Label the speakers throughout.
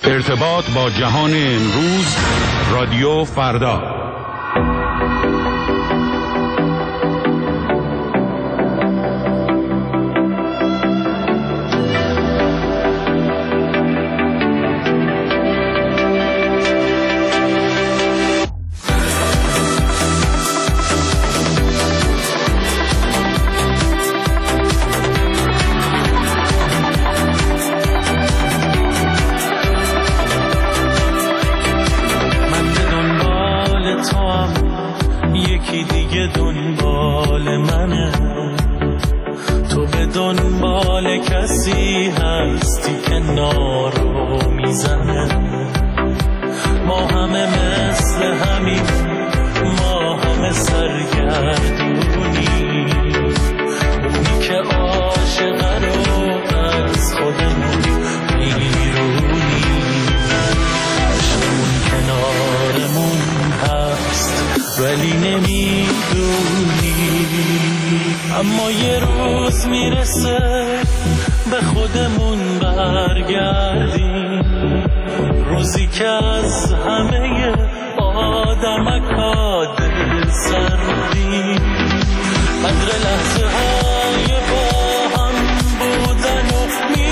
Speaker 1: ارتباط با جهان امروز، رادیو فردا.
Speaker 2: اما یه روز میرسه به خودمون برگردیم، روزی که از همه آدمکا دل سردیم، قدر لحظه های با هم بودن و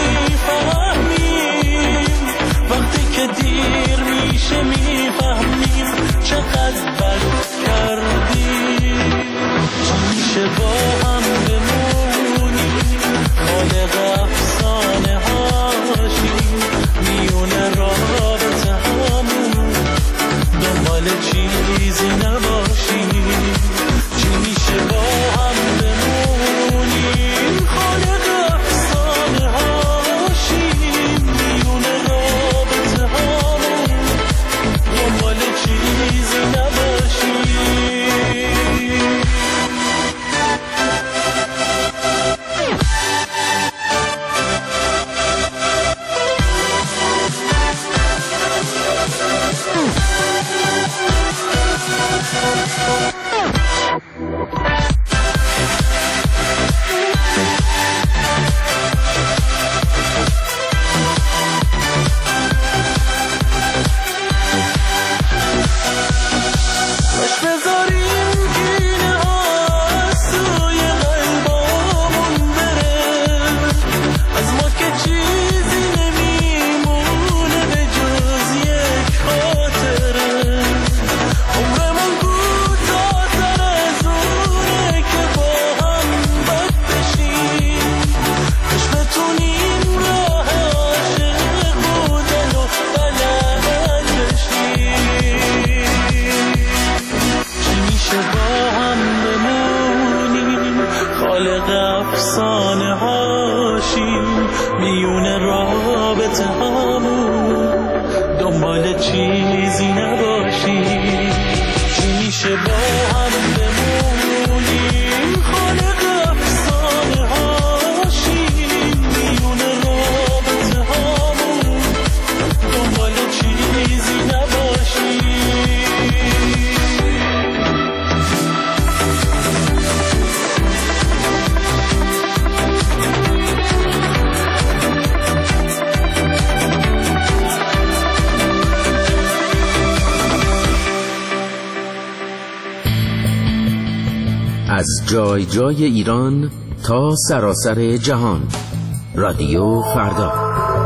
Speaker 2: میفهمیم، وقتی که دیر میشه میفهمیم چقدر بد کردیم. چی میشه با هم بمونیم، خالق افسانه هاشیم، میونه رابطه همون، دنبال چیزی نباشیم. چی میشه با هم بمونیم، خالق افسانه هاشیم، میونه رابطه همون، دنبال چیزی نباشیم.
Speaker 3: از جای جای ایران تا سراسر جهان، رادیو فردا.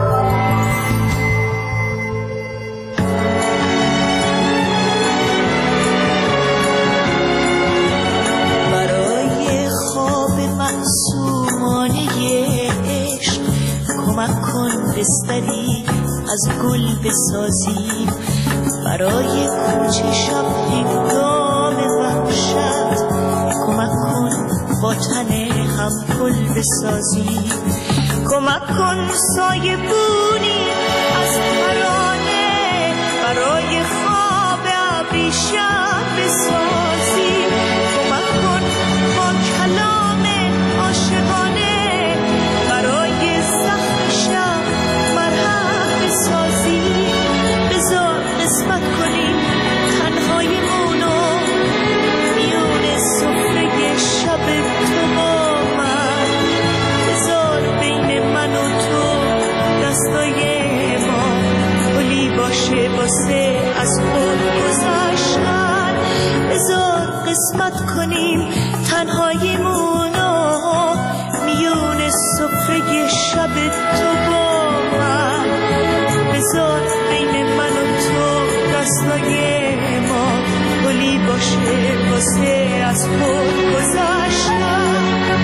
Speaker 4: برای خواب معصومانه عشق کمک کن بستری از گل بسازیم، برای کوچه شب هنگام وحشت کمک کن با تن هم گل بسازیم، کمک کن سایه بونی از ترانه برای خواب ابریشم بسازیم، کمک کن با کلام عاشقانه برای زخم شب مرهم بسازیم، بذار قسمت کنیم تنهاییمونو میون سفره شب تو با من، بذار بین من و تو دست باشه واسه از خود گذشتن. بذار قسمت کنیم تنهاییمونو میون سفره شب تو با من. بذار بین من و تو دستای ما گلی باشه واسه از خود گذشتن.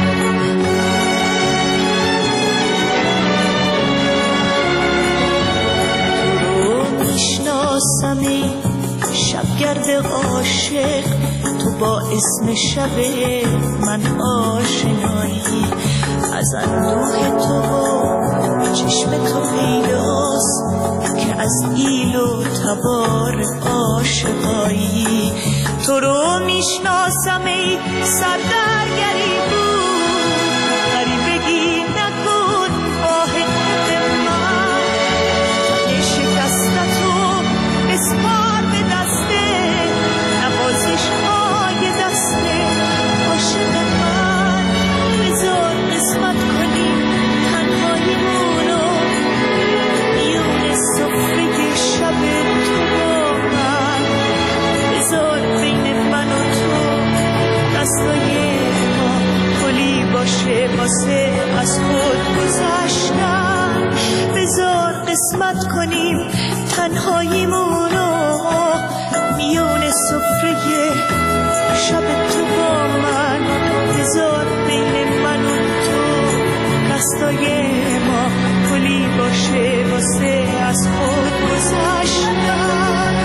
Speaker 4: میشناسمی شبگرد عاشق، تو با اسم شب من آشنایی. از اندوه تو چشم تو پیداست که از ایل و تبار عاشقایی. تو رو میشناسم ای سردرگری بود، غریبگی نکن آه من. تنه شکستتو بسپار به دسته نوازش های دسته عاشق من. بذار قسمت کنیم تنهاییمونو میون سفره شب تو با من. بذار بین من و تو دستای ما گلی باشه واسه از خود گذشتن. بذار قسمت کنیم تنهاییمونو میون سفره شب تو با من. بذار بین من و تو دستای ما گلی باشه واسه از خود گذشتن.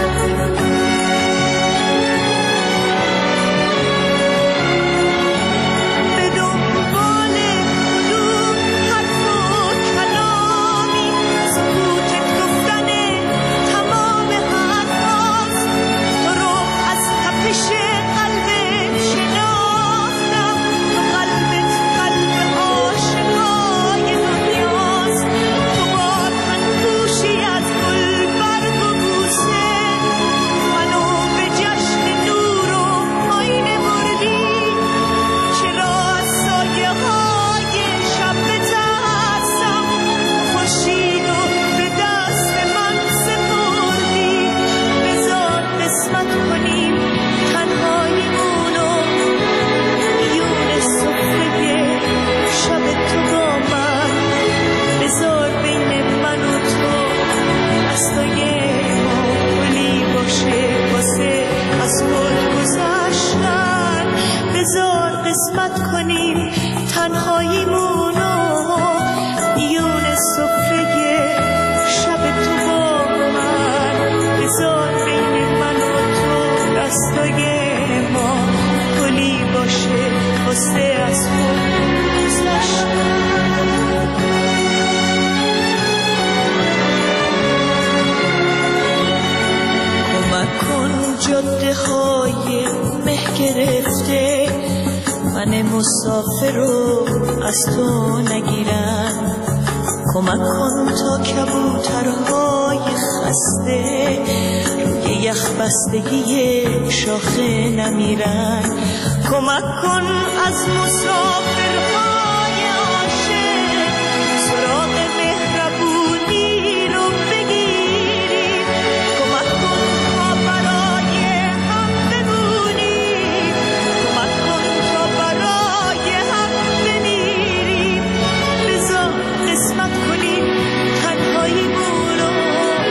Speaker 4: من مسافر رو از تو نگیرن. کمک کن تا کبوترهای خسته روی یخ بستگی شاخه نمیرن. کمک کن از مسافرهای عاشق سراغ مهربونی رو بگیریم. کمک کن تا برای هم بمونیم. کمک کن تا برای هم بمیریم. بذار قسمت کنیم تنهاییمون رو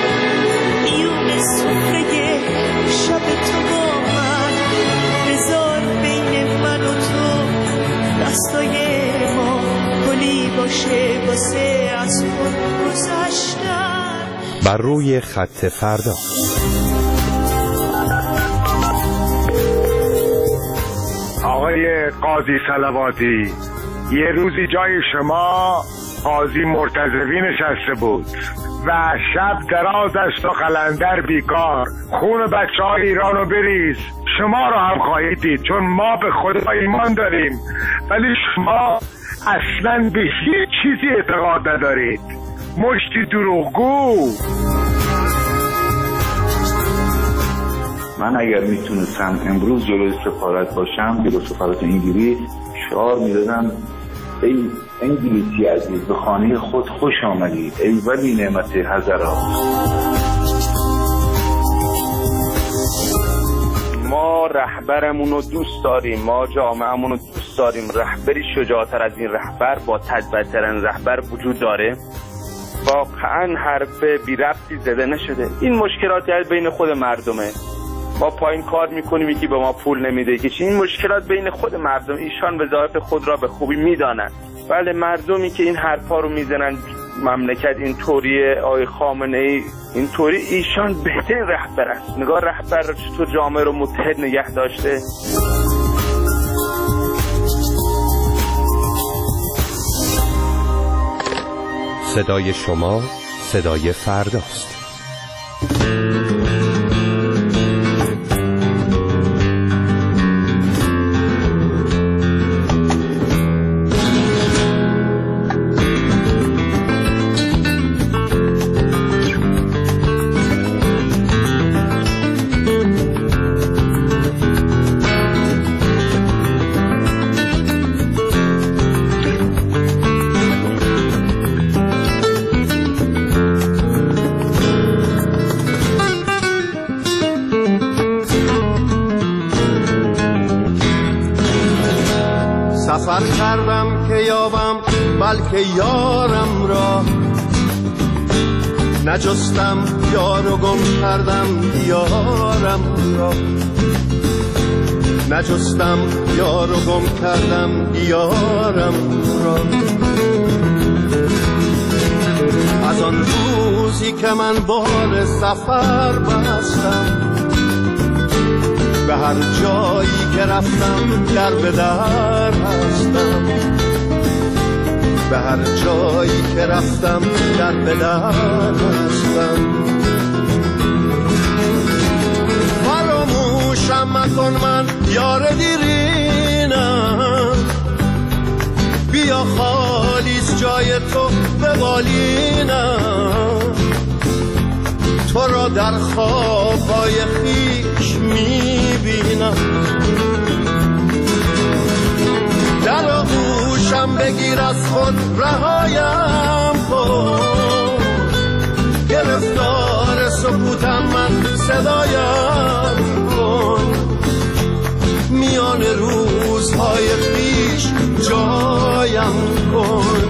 Speaker 4: میون سفره شب تو با من. بذار بین من و تو دستای ما گلی باشه واسه از خود گذشتن.
Speaker 1: بر روی خط فردا.
Speaker 5: آقای قاضی صلواتی، یه روزی جای شما قاضی مرتضوی نشسته بود و شب دراز است و قلندر بیکار. خون بچه های ایران رو بریز. شما رو هم خواهید دید، چون ما به خدا ایمان داریم، ولی شما اصلا به هیچ چیزی اعتقاد ندارید. مشتی دروغگو.
Speaker 6: من اگر میتونستم امروز جلوی سفارت باشم، جلوی سفارت انگلیس، شعار میدادم ای انگلیسی عزیز، به خانه خود خوش آمدید، ای ولی نعمت حضرات.
Speaker 7: ما رهبرمون رو دوست داریم، ما جامعهمون رو دوست داریم. رهبری شجاعتر از این رهبر با تدبیرترین رهبر وجود داره. واقعا حرف بی ربطی زده نشده. این مشکلاتی از بین خود مردمه. ما پایین کار میکنیم، یکی به ما پول نمیده، یکی این مشکلات بین خود مردم. ایشان وظایف خود را به خوبی میدانند. بله، مردمی که این حرفا رو میزنن مملکت اینطوریه، آقای خامنه‌ای اینطوری، ایشان بهترین رهبر است. نگاه رهبر چطور جامعه رو متحد نگه داشته.
Speaker 8: صدای شما صدای فرداست.
Speaker 9: سفر کردم که یابم بلکه یارم را، نجستم یار و گم کردم یارم را، نجستم یار و گم کردم یارم را. از آن روزی که من بال سفر بستم، به هر جایی که رفتم در به در هستم، به هر جایی که رفتم در به در هستم. فراموشم مکن من یار دیرینم، بیا خالیست جای تو به بالینم. تو را در خوابهای خویش میبینم، در آغوشم بگیر از خود رهایم کن، گرفتار سکوتم من صدایم کن. میان روزهای خویش جایم کن.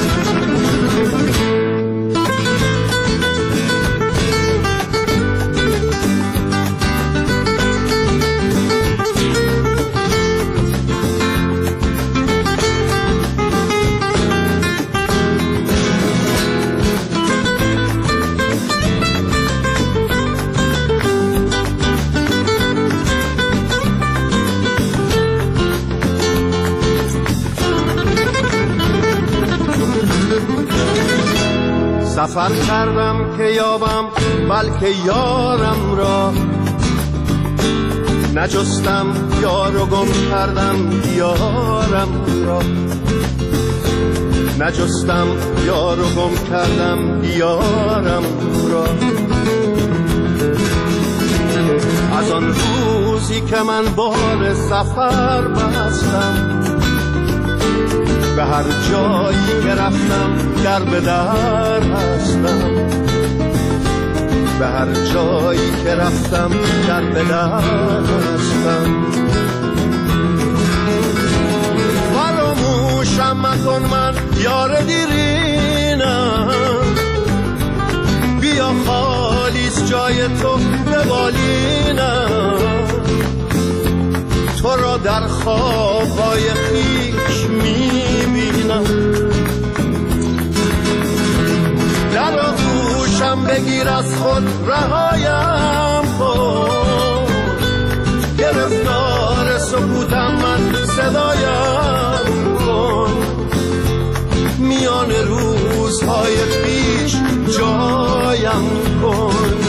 Speaker 9: سفر کردم که یابم بلکه یارم را، نجستم یار و گم کردم یارم را، نجستم یار و گم کردم یارم را. از آن روزی که من بال سفر بستم، به هر جایی که رفتم در به در هستم، به هر جایی که رفتم در به در هستم. فراموشم مکن من یار دیرینم، بیا خالیست جای تو به بالینم. تو را در خوابهای خویش میبینم، در آغوشم بگیر از خود رهایم کن، گرفتار سکوتم من صدایم کن. میان روزهای خویش جایم کن.